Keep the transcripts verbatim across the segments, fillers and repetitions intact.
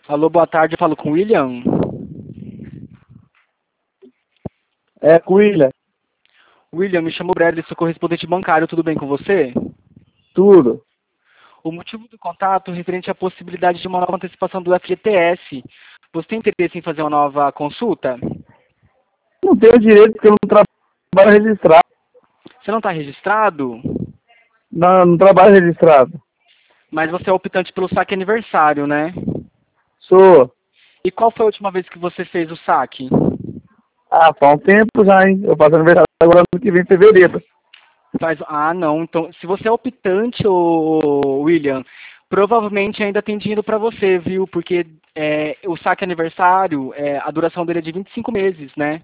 Alô, boa tarde, eu falo com o William. É, Cuila, William, me chamo Bradley, sou correspondente bancário, tudo bem com você? tudo. O motivo do contato é referente à possibilidade de uma nova antecipação do F G T S. Você tem interesse em fazer uma nova consulta? Não tenho direito porque eu não trabalho registrado. Você não está registrado, Não, não trabalho registrado. mas você é optante pelo saque aniversário, né? Sou. E qual foi a última vez que você fez o saque? Ah, faz um tempo já, hein? Eu faço aniversário agora no que vem, em fevereiro. Faz... Ah, não. Então, se você é optante, ô, William, provavelmente ainda tem dinheiro para você, viu? Porque é, o saque aniversário, é, a duração dele é de vinte e cinco meses, né?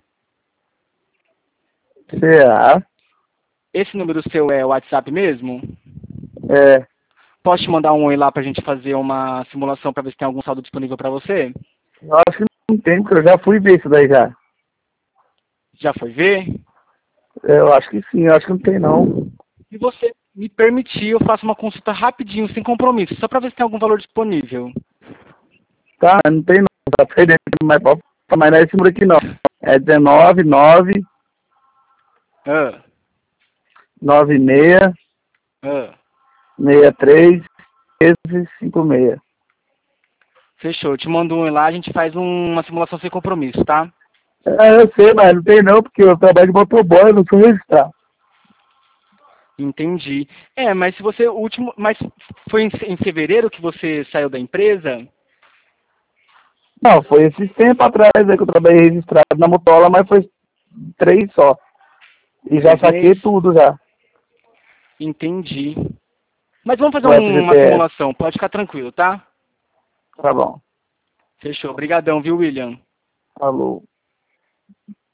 Será? Esse número seu é o WhatsApp mesmo? É. Posso te mandar um oi lá pra gente fazer uma simulação para ver se tem algum saldo disponível para você? Eu acho que não tem, porque eu já fui ver isso daí já. Já foi ver? É, eu acho que sim, eu acho que não tem não. Se você me permitir, eu faço uma consulta rapidinho, sem compromisso, só para ver se tem algum valor disponível. Tá, não tem não. Tá perdendo, mas pode mas não é esse número aqui não. É dezenove, nove, Ah, noventa e seis, ah. sessenta e três, treze, cinquenta e seis. Fechou, eu te mando um oi lá, a gente faz um- uma simulação sem compromisso, tá? É, eu sei, mas não tem não, porque eu trabalho de motoboy, eu não sou registrado. Entendi. É, mas se você, o último, mas foi em, em fevereiro que você saiu da empresa? Não, foi esses tempo atrás aí que eu trabalhei registrado na Motola, mas foi três só. E já Três saquei meses? tudo já. Entendi. Mas vamos fazer O um- uma F G T S. simulação, pode ficar tranquilo, tá? Tá bom. Fechou. Obrigadão, viu, William? Falou.